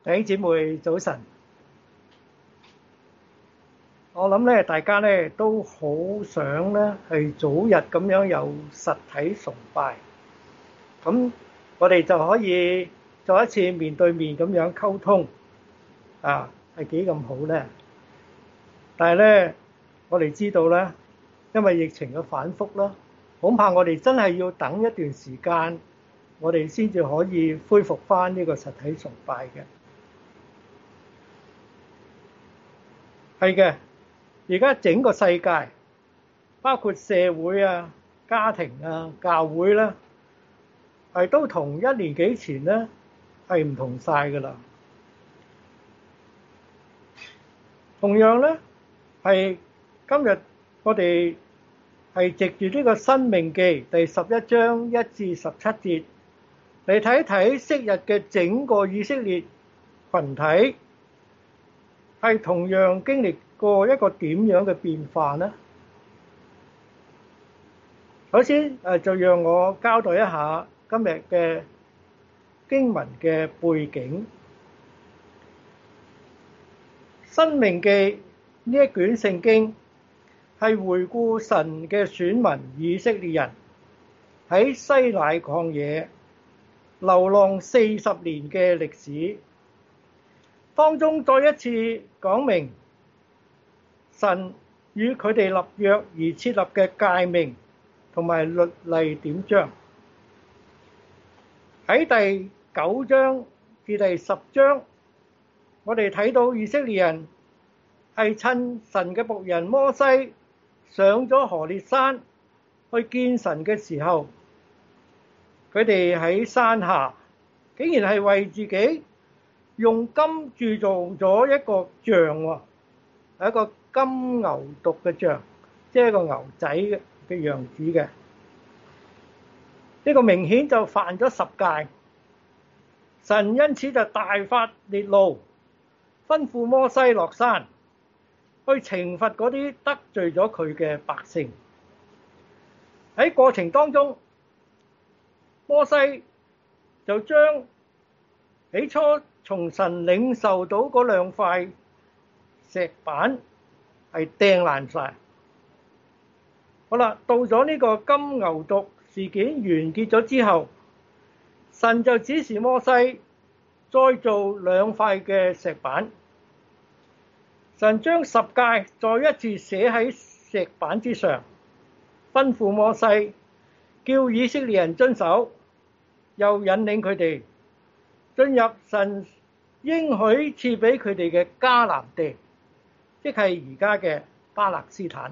弟兄姊妹早晨，我諗咧，大家咧都好想咧係早日咁樣有實體崇拜，咁我哋就可以再一次面對面咁樣溝通，係幾咁好咧？但係咧，我哋知道咧，因為疫情嘅反覆啦，恐怕我哋真係要等一段時間，我哋先至可以恢復返呢個實體崇拜嘅。係嘅。而家整個世界，包括社會啊、家庭啊、教會啦，係都同1年幾前咧係唔同晒㗎啦。同樣咧，係今日我哋係藉住呢個《申命記》第11章1至17節嚟睇睇昔日嘅整個以色列群體，係同樣經歷過一個點樣嘅變化呢？首先就讓我交代一下今日嘅經文嘅背景。申命記呢一卷聖經係回顧神嘅選民以色列人喺西乃曠野流浪40年嘅歷史，當中再一次講明神與佢哋立約而設立嘅誡命同埋律例典章。喺第9章至第10章，我哋睇到以色列人係趁神嘅僕人摩西上咗何烈山去見神嘅時候，佢哋喺山下竟然係為自己用金鑄造咗一個像喎，係一個金牛犢嘅像，即係一個牛仔嘅樣子嘅。呢個明顯就犯咗10誡，神因此就大發烈怒，吩咐摩西落山去懲罰嗰啲得罪咗佢嘅百姓。喺過程當中，摩西就將起初從神領受到嗰2塊石板係掟爛晒。好啦，到咗呢個金牛犢事件完結咗之後，神就指示摩西再做2塊嘅石板。神將10誡再一次寫喺石板之上，吩咐摩西叫以色列人遵守，又引領佢哋進入神應許賜俾佢哋嘅迦南地，即係而家嘅巴勒斯坦。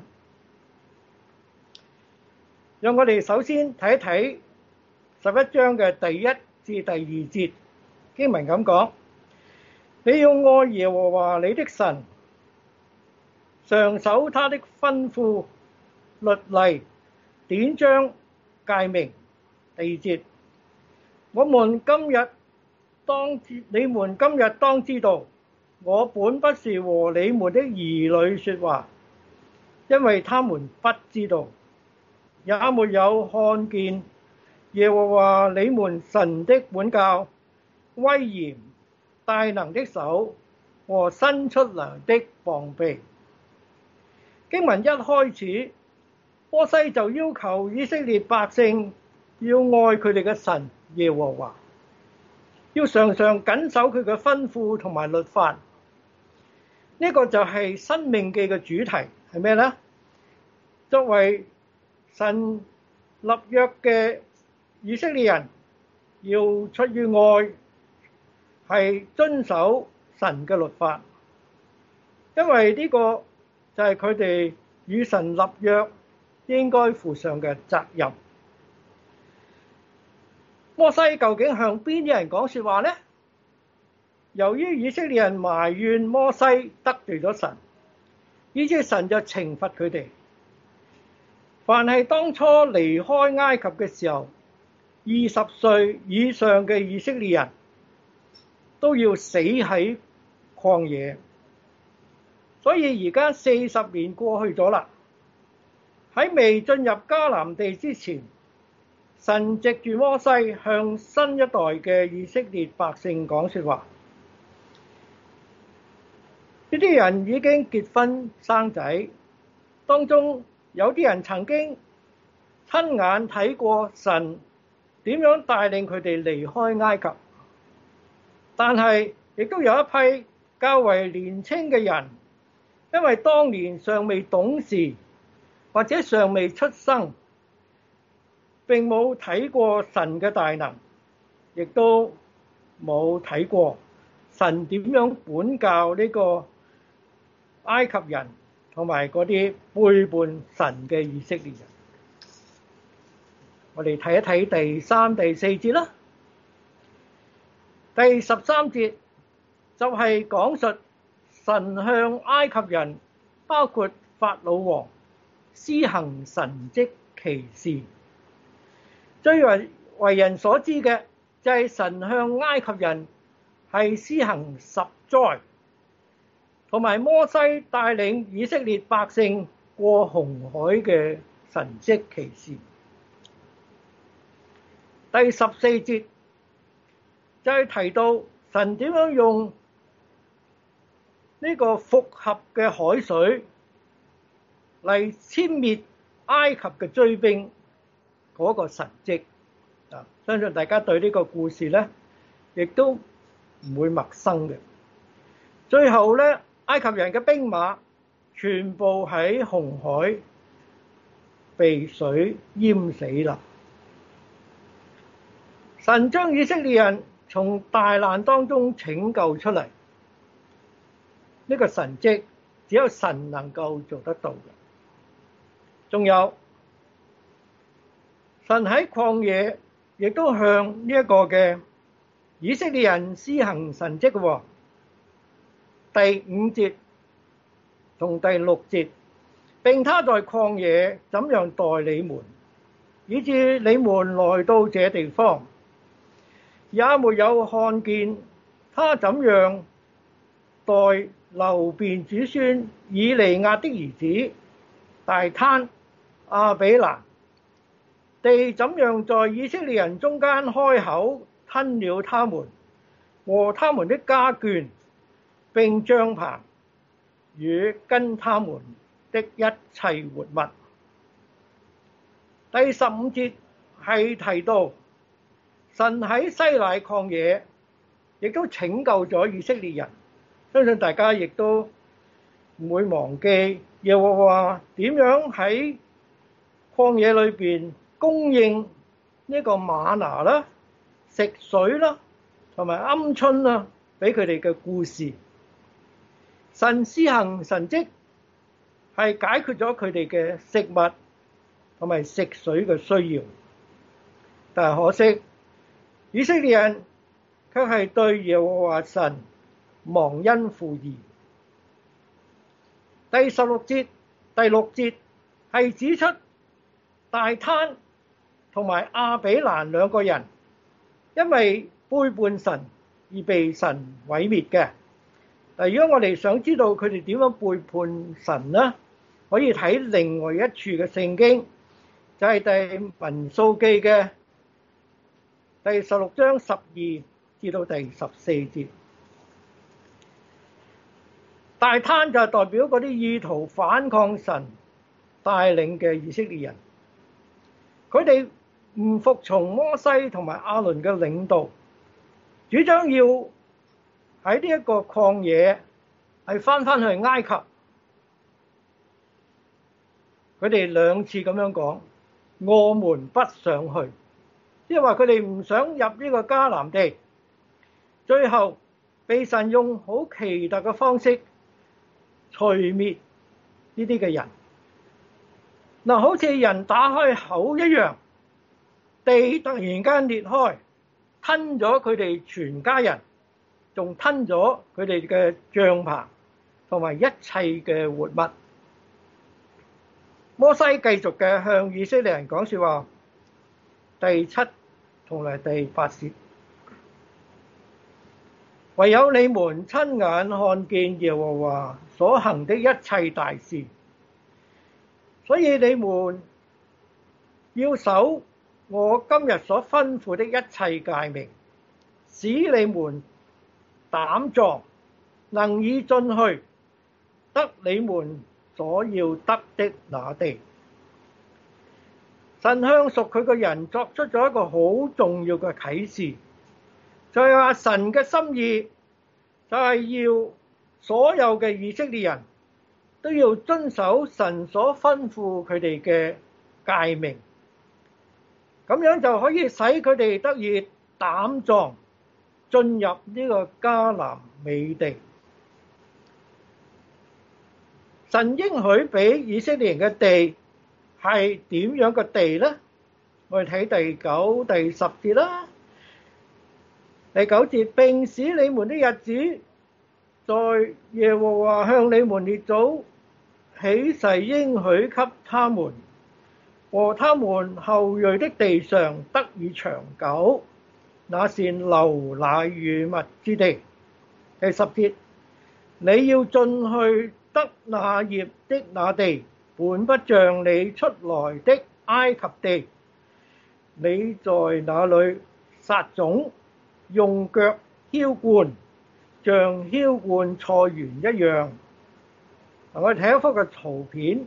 讓我哋首先睇一睇11章嘅第1至第2節，經文咁講：你要愛耶和華你的神，常守他的吩咐、律例、典章、誡命。第2節，你們今日當知道，我本不是和你們的兒女說話，因為他們不知道，也沒有看見耶和華你們神的管教、威嚴、大能的手和伸出來的膀臂。經文一開始，摩西就要求以色列百姓要愛佢哋嘅神耶和華，要常常謹守佢嘅吩咐同埋律法。呢個就係申命記嘅主題係咩呢？作為神立約嘅以色列人，要出於愛，係遵守神嘅律法，因為呢個就係佢哋與神立約應該負上嘅責任。摩西究竟向邊啲人講說話呢？由於以色列人埋怨摩西得罪咗神，以致神就懲罰佢哋。凡係當初離開埃及嘅時候，20歲以上嘅以色列人都要死喺曠野。所以而家40年過去咗啦，喺未進入迦南地之前，神藉住摩西向新一代嘅以色列百姓講說話。 呢啲人已經結婚生仔，當中有啲人曾經親眼睇過神點樣帶領佢哋離開埃及，但係亦都有一批較為年輕嘅人，因為當年尚未懂事或者尚未出生，並冇睇過神嘅大能，亦都冇睇過神點樣管教呢個埃及人同埋嗰啲背叛神嘅以色列人。我哋睇一睇第3、第4節啦。第13節就係講述神向埃及人，包括法老王施行神蹟奇事。最為人所知嘅就係神向埃及人係施行10災，同埋摩西帶領以色列百姓過紅海嘅神蹟奇事。第14節就係提到神點樣用呢個復合嘅海水嚟殲滅埃及嘅追兵嗰個神蹟。相信大家對呢個故事呢亦都唔會陌生嘅。最後呢，埃及人嘅兵馬全部喺紅海被水淹死啦。神將以色列人從大難當中拯救出嚟，呢個神蹟只有神能夠做得到嘅。仲有神喺曠野亦都向呢一個嘅以色列人施行神蹟嘅。第5節同第6節，並他在曠野怎樣待你們，以致你們來到這地方，也沒有看見他怎樣待流便子孫以利押的兒子大坍、亞比蘭，地怎樣在以色列人中間開口吞了他們和他們的家眷，並帳棚與跟他們的一切活物。第15節係提到神喺西乃曠野亦都拯救咗以色列人。相信大家亦都唔會忘記耶和華點樣喺曠野裏邊供應呢個嗎哪啦、食水啦同埋鵪鶉啦俾佢哋嘅故事。神施行神蹟係解決咗佢哋嘅食物同埋食水嘅需要，但係可惜以色列人卻係對耶和華神忘恩負義。第16節、第6節係指出大坍同埋亞比蘭兩個人因為背叛神而被神毀滅嘅。嗱，如果我哋想知道佢哋點樣背叛神呢，可以睇另外一處嘅聖經，就係第民數記嘅第16章12至到第14節。大坍就係代表嗰啲意圖反抗神帶領嘅以色列人，佢哋唔服從摩西同埋亞倫嘅領導，主張要喺呢一個曠野係返去埃及。佢哋2次咁樣講，我們不想去，即係話佢哋唔想入呢個迦南地。最後被神用好奇特嘅方式除滅呢啲嘅人。嗱，好似人打開口一樣，地突然間裂開，吞咗佢哋全家人，仲吞咗佢哋嘅帳棚同埋一切嘅活物。摩西繼續嘅向以色列人講說話，第7同埋第8節，唯有你們親眼看見耶和華所行的一切大事，所以你們要守我今日所吩咐的一切誡命，使你們膽壯，能以進去得你們所要得的那地。神向屬佢嘅人作出咗一個好重要嘅啟示，就係話神嘅心意就係要所有嘅以色列人都要遵守神所吩咐佢哋嘅誡命，咁樣就可以使佢哋得以膽壯進入呢個迦南美地。神應許俾以色列人嘅地係點樣嘅地呢？我哋睇第9、第10節啦。第9節，並使你們的日子在耶和華向你們列祖起誓應許給他們和他們後裔的地上得以長久，那是流奶與蜜之地。第10節，你要進去得那業的那地，本不像你出來的埃及地，你在那裏撒種，用腳澆灌，像澆灌菜園一樣。我哋睇一幅嘅圖片，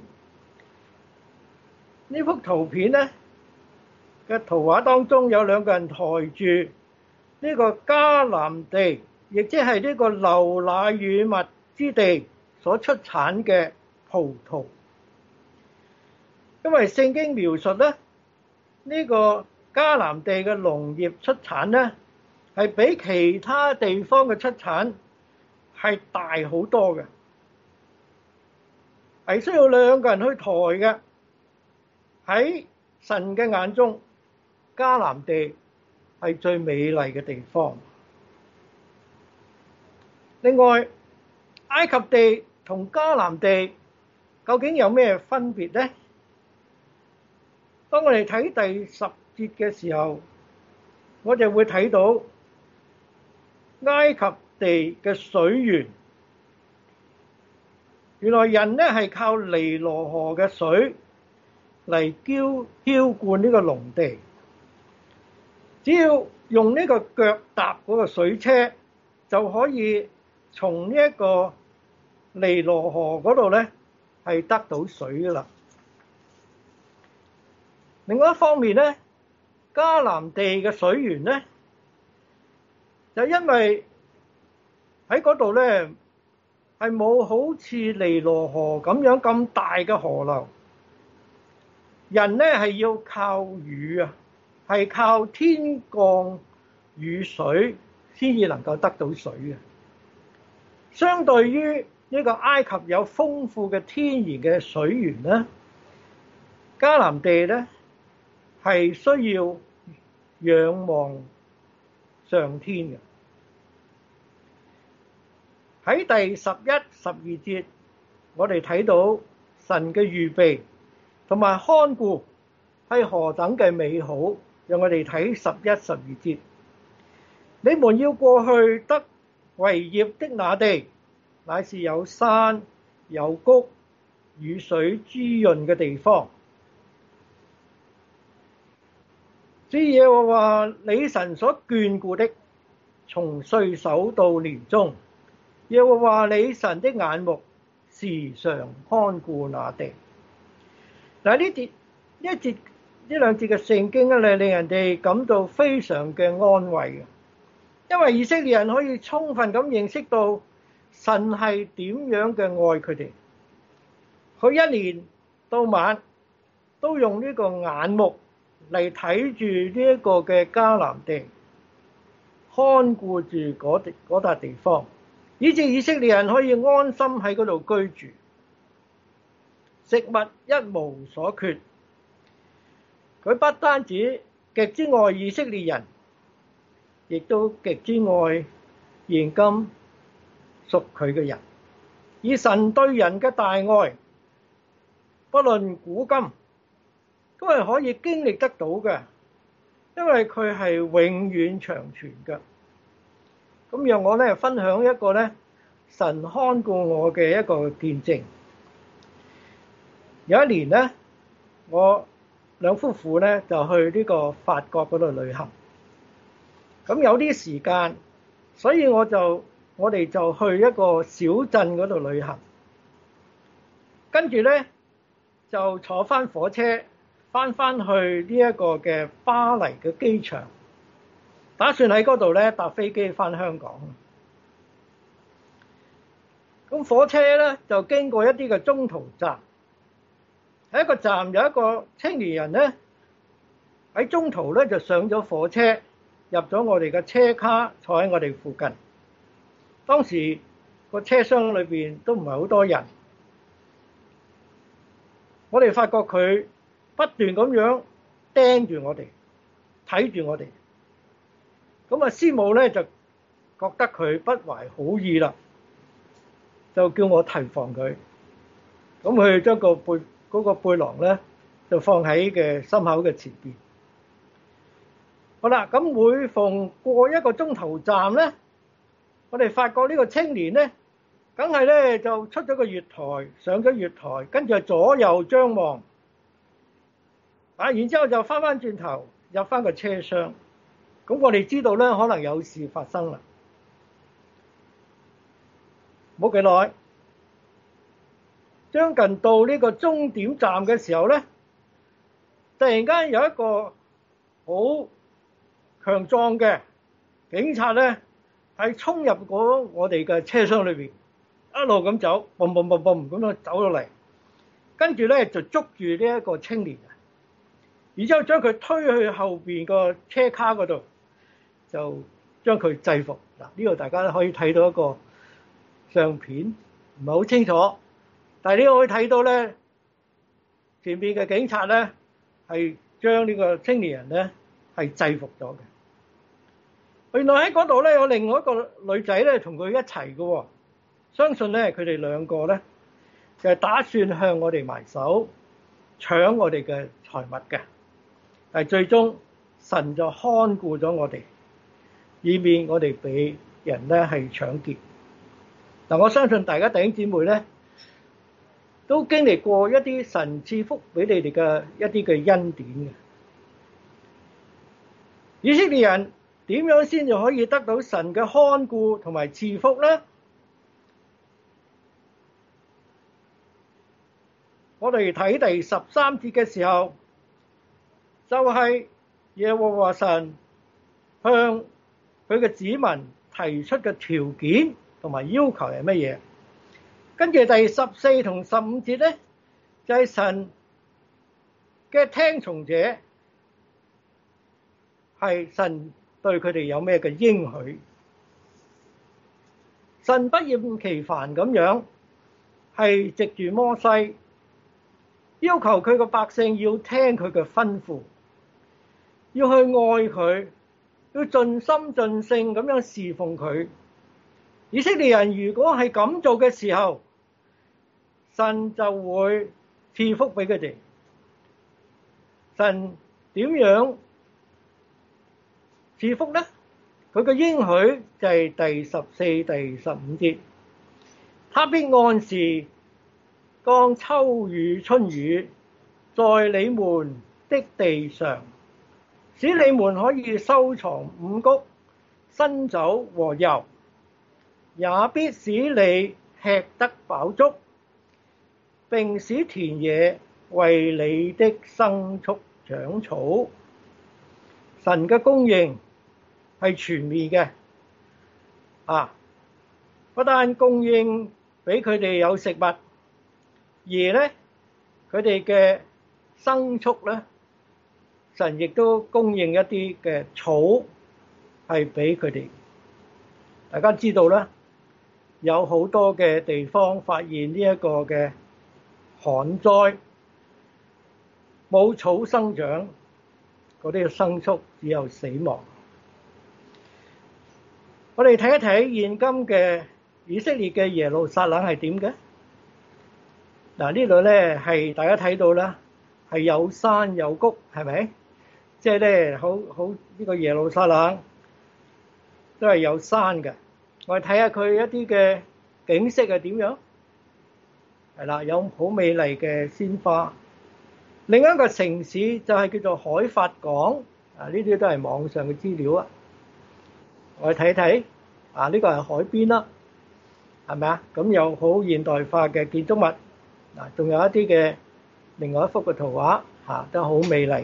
呢幅圖片呢嘅圖畫當中有兩個人抬住呢個迦南地，亦即係呢個流奶與蜜之地所出產嘅葡萄。因為聖經描述咧，呢個迦南地嘅農業出產呢，係比其他地方嘅出產係大好多嘅，係需要兩個人去抬嘅。喺神嘅眼中，迦南地係最美麗嘅地方。另外，埃及地同迦南地究竟有咩分別呢？當我哋睇第10節嘅時候，我哋會睇到埃及地嘅水源，原來人呢係靠尼羅河嘅水嚟澆灌呢個農地，只要用呢個腳踏嗰個水車，就可以從呢一個尼羅河嗰度呢係得到水㗎喇。另外一方面呢，迦南地嘅水源呢，就因為喺嗰度呢係冇好似尼羅河咁樣咁大嘅河流，人呢係要靠雨啊，係靠天降雨水先至能夠得到水嘅。相對於呢個埃及有豐富嘅天然嘅水源呢，迦南地呢係需要仰望上天嘅。喺第11、12節，我哋睇到神嘅預備同埋看顧係何等嘅美好。讓我哋睇11、12節，你們要過去得為業的那地，乃是有山有谷、雨水滋潤嘅地方。是耶和華你神所眷顧的，從歲首到年終，耶和華你神的眼目時常看顧那地。嗱，呢兩節嘅聖經咧，令人哋感到非常嘅安慰嘅，因為以色列人可以充分咁認識到神係點樣嘅愛佢哋。佢一年到晚都用呢個眼目嚟睇住呢一個嘅迦南地，看顧住嗰笪地方，以致以色列人可以安心喺嗰度居住，食物一無所缺。佢不單止極之愛以色列人，亦都極之愛現今屬佢嘅人。以神對人嘅大愛，不論古今，都係可以經歷得到嘅，因為佢係永遠長存嘅。咁讓我咧分享一個咧神看顧我嘅一個見證。有一年咧，我兩夫婦咧就去呢個法國嗰度旅行。咁有啲時間，所以我哋就去一個小鎮嗰度旅行。 跟住咧就坐翻火車翻去呢一個嘅巴黎嘅機場，打算喺嗰度咧搭飛機翻香港。咁火車咧就經過一啲嘅中途站，喺一個站有一個青年人咧喺中途咧就上咗火車，入咗我哋嘅車卡，坐喺我哋附近。當時個車廂裏邊都唔係好多人，我哋發覺佢不斷咁樣盯住我哋，睇住我哋。咁啊，師母咧就覺得佢不懷好意啦，就叫我提防佢。咁佢將個背囊咧就放喺嘅心口嘅前邊。好啦，咁每逢過一個鐘頭站咧，我哋發覺呢個青年咧，梗係咧就出咗個月台，上咗月台，跟住左右張望，然之後就翻轉頭入翻個車廂。咁我哋知道咧，可能有事發生啦。冇幾耐，將近到呢個終點站嘅時候咧，突然間有一個好強壯嘅警察咧，係衝入我哋嘅車廂裏邊，一路咁走，嘣嘣嘣嘣咁樣走落嚟，跟住咧就捉住呢一個青年，然之後將佢推去後邊個車卡嗰度，就將佢制服。嗱，呢度大家都可以睇到一個相片，唔係好清楚，但係呢個可以睇到咧，前邊嘅警察咧係將呢個青年人咧係制服咗嘅。原來喺嗰度咧有另外一個女仔咧同佢一齊嘅喎，相信咧佢哋兩個咧就係打算向我哋埋手，搶我哋嘅財物嘅。但係最終神就看顧咗我哋，以免我哋俾人咧係搶劫。嗱，我相信大家弟兄姊妹咧都經歷過一啲神賜福俾你哋嘅一啲嘅恩典嘅。以色列人點樣先至可以得到神嘅看顧同埋賜福呢？我哋睇第13節嘅時候，就係耶和華神向佢嘅子民提出嘅條件同埋要求係乜嘢？跟住第14同15節咧，就係神嘅聽從者係神對佢哋有咩嘅應許？神不厭其煩咁樣係藉住摩西要求佢個百姓要聽佢嘅吩咐，要去愛佢，要盡心盡性咁樣侍奉佢。以色列人如果係咁做嘅時候，神就會賜福俾佢哋。神點樣賜福呢？佢嘅應許就係第14、第15節，他必按時降秋雨春雨在你們的地上，使你們可以收藏五穀、新酒和油，也必使你吃得飽足，並使田野為你的牲畜長草。神嘅供應係全面嘅，不但供應俾佢哋有食物，而咧佢哋嘅牲畜咧，神亦都供應一啲嘅草係俾佢哋。大家知道啦，有好多嘅地方發現呢一個嘅旱災，冇草生長，嗰啲牲畜只有死亡。我哋睇一睇現今嘅以色列嘅耶路撒冷係點嘅？嗱，呢度咧係大家睇到啦，係有山有谷，係咪？即係咧好呢個耶路撒冷都係有山嘅。我哋睇下佢一啲嘅景色係點樣？係啦，有好美麗嘅鮮花。另一個城市就係叫做海法港，呢啲都係網上嘅資料啊。我哋睇睇，呢個係海邊啦，係咪啊？咁有好現代化嘅建築物， 仲有一啲嘅另外一幅嘅圖畫都好美麗嘅。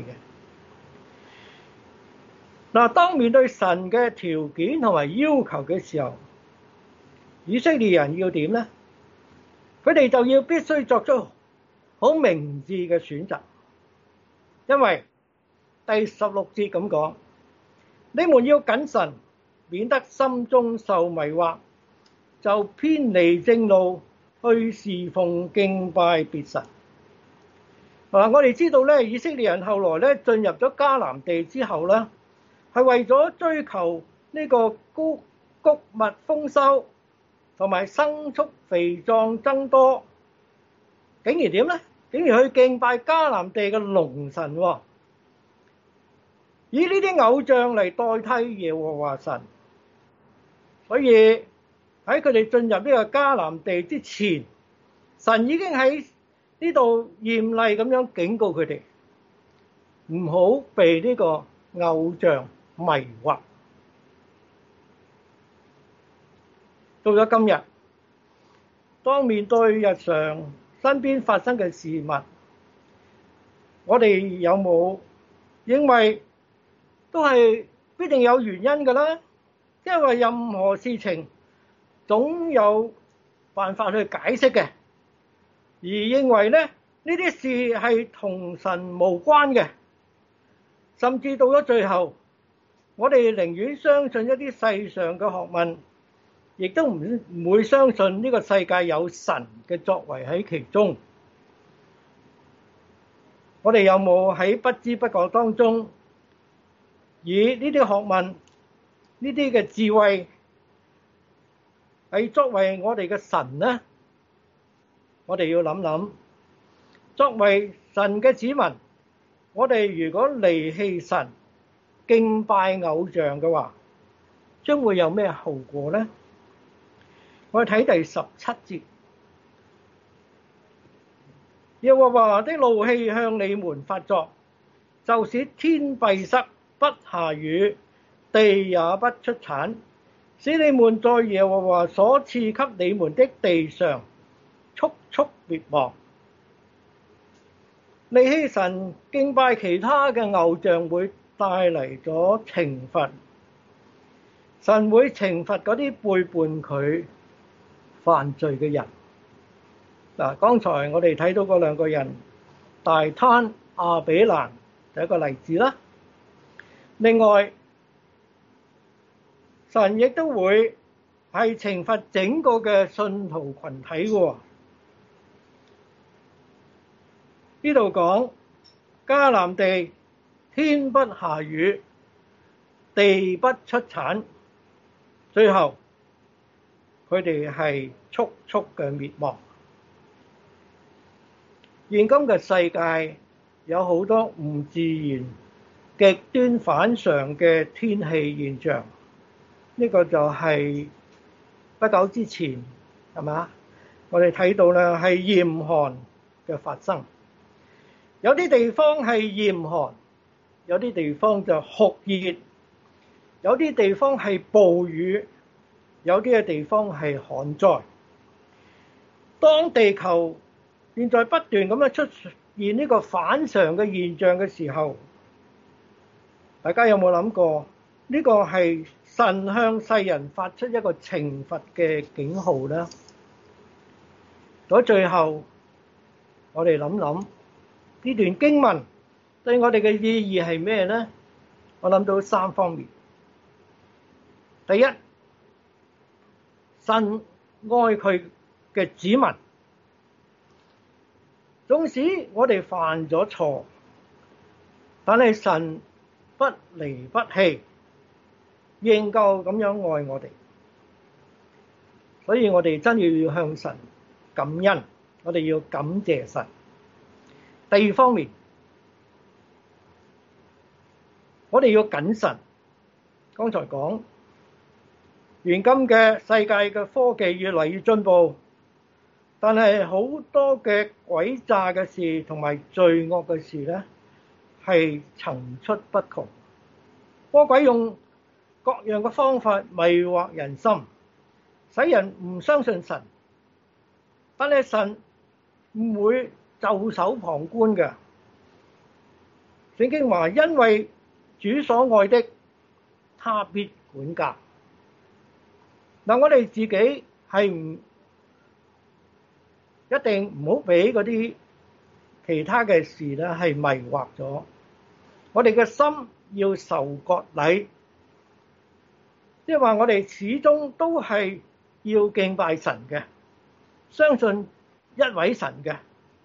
當面對神嘅條件同埋要求嘅時候，以色列人要點呢？佢哋就要必須作出好明智嘅選擇，因為第16節咁講：你們要謹慎，免得心中受迷惑，就偏離正路，去侍奉敬拜別神。我哋知道咧，以色列人後來咧進入咗迦南地之後咧，係為咗追求呢個穀物豐收同埋牲畜肥壯增多，竟然點呢？竟然去敬拜迦南地嘅龍神，以呢啲偶像嚟代替耶和華神。所以喺佢哋進入呢個迦南地之前，神已經喺呢度嚴厲咁樣警告佢哋，唔好被呢個偶像迷惑。到咗今日，當面對日常身邊發生嘅事物，我哋有冇認為都係必定有原因嘅呢？因為任何事情總有辦法去解釋嘅，而認為呢啲事係同神無關嘅，甚至到咗最後，我哋寧願相信一啲世上嘅學問，亦都唔會相信呢個世界有神嘅作為喺其中。我哋有冇喺不知不覺當中，以呢啲學問、呢啲嘅智慧係作為我哋嘅神呢？我哋要諗諗，作為神嘅子民，我哋如果離棄神、敬拜偶像嘅話，將會有咩後果呢？我哋睇第17節，耶和華的怒氣向你們發作，就使天閉塞，不下雨，地也不出產，使你們在耶和華所賜給你們的地上速速滅亡。離棄神、敬拜其他嘅偶像會帶嚟咗懲罰，神會懲罰嗰啲背叛佢犯罪嘅人。剛才我哋睇到嗰兩個人，大坍、亞比蘭就一個例子啦。另外，神亦都會係懲罰整個嘅信徒群體嘅。呢度講迦南地天不下雨，地不出產，最後佢哋係速速嘅滅亡。現今嘅世界有好多唔自然、極端反常嘅天氣現象，呢個就係不久之前係嘛？我哋睇到咧係嚴寒嘅發生。有啲地方係嚴寒，有啲地方就酷熱，有啲地方係暴雨，有啲嘅地方係旱災。當地球現在不斷咁樣出現呢個反常嘅現象嘅時候，大家有冇諗過呢個係神向世人發出一個懲罰嘅警號呢？到最後，我哋諗諗呢段經文對我哋嘅意義係咩呢？我諗到3方面。第一，神愛佢嘅子民，縱使我哋犯咗錯，但係神不離不棄，仍舊咁樣愛我哋，所以我哋真要向神感恩，我哋要感謝神。第二方面，我哋要謹慎。剛才講，現今嘅世界嘅科技越嚟越進步，但係好多嘅詭詐嘅事同埋罪惡嘅事呢，係層出不窮。魔鬼用各樣嘅方法迷惑人心，使人唔相信神。但係神唔會袖手旁觀嘅。聖經話：因為主所愛的，他必管教。嗱，我哋自己係唔一定唔好俾嗰啲其他嘅事咧係迷惑咗。我哋嘅心要受割禮，即係話我哋始終都係要敬拜神嘅，相信一位神嘅，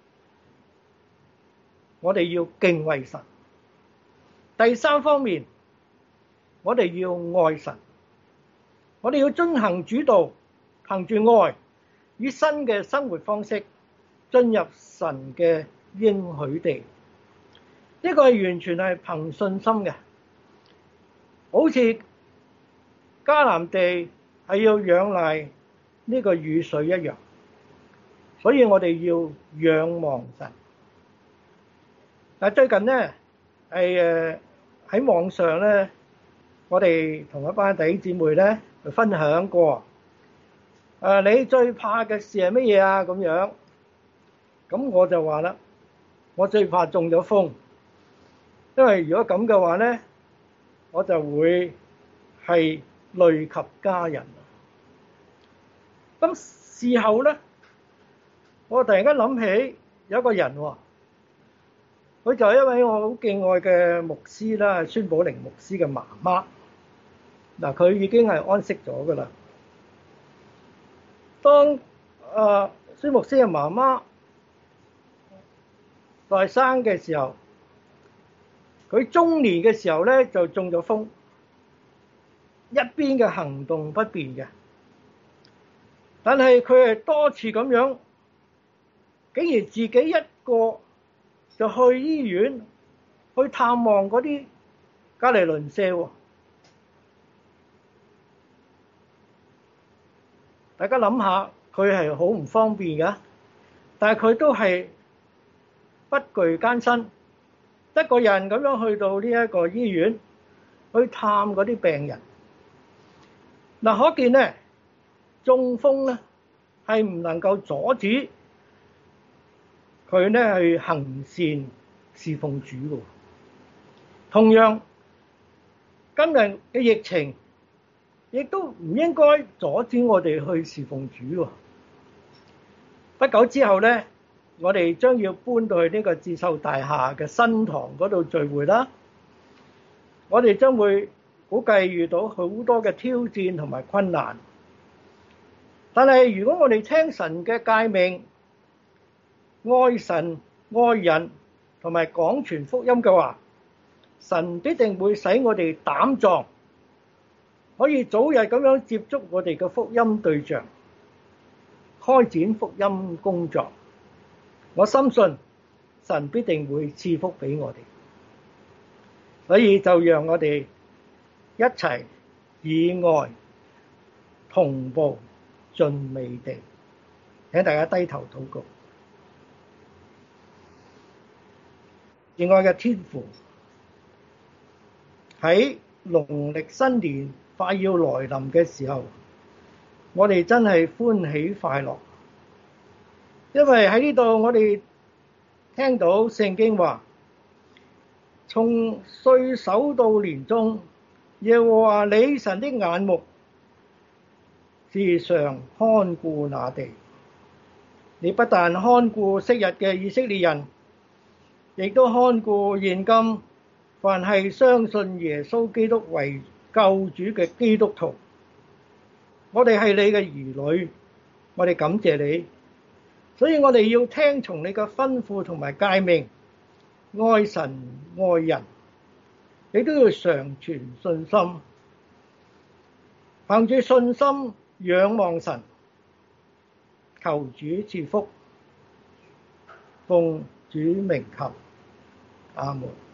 我哋要敬畏神。第三方面，我哋要愛神，我哋要遵行主道，憑住愛，以新嘅生活方式進入神嘅應許地。呢個係完全係憑信心嘅，好似迦南地係要仰賴呢個雨水一樣，所以我哋要仰望神。但最近呢，喺網上咧，我哋同一班弟兄姊妹咧就分享過，你最怕嘅事係乜嘢啊？咁樣，咁我就話啦，我最怕中咗風，因為如果咁嘅話咧，我就會係累及家人。咁事後咧，我突然間諗起有一個人喎。佢就係一位我好敬愛嘅牧師啦，孫寶玲牧師嘅媽媽。嗱，佢已經係安息咗噶啦。當孫牧師嘅媽媽在生嘅時候，佢中年嘅時候咧就中咗風，一邊嘅行動不便嘅。但係佢係多次咁樣，竟然自己一個就去醫院去探望嗰啲隔離鄰舍喎。大家諗下，佢係好唔方便㗎，但係佢都係不懼艱辛，一個人咁樣去到呢一個醫院去探嗰啲病人。嗱，可見咧，中風咧係唔能夠阻止佢咧去行善侍奉主嘅。同樣，今日嘅疫情亦都唔應該阻止我哋去侍奉主喎。不久之後咧，我哋將要搬到去呢個智秀大廈嘅新堂嗰度聚會啦。我哋將會估計遇到好多嘅挑戰同埋困難，但係如果我哋聽神嘅誡命，愛神愛人同埋廣傳福音嘅話，神必定會使我哋膽壯，可以早日咁樣接觸我哋嘅福音對象，開展福音工作。我深信神必定會賜福俾我哋，所以就讓我哋一齊以愛同步盡美地，請大家低頭禱告。慈愛嘅天父，喺農曆新年快要來臨嘅時候，我哋真係歡喜快樂，因為喺呢度我哋聽到聖經話，從歲首到年終，耶和華你神的眼目時常看顧那地。你不但看顧昔日嘅以色列人，亦都看顧現今凡係相信耶穌基督為救主嘅基督徒。我哋係你嘅兒女，我哋感謝你，所以我哋要聽從你嘅吩咐同埋誡命，愛神愛人，你都要常存信心，憑住信心仰望神，求主賜福，奉主名求，阿門。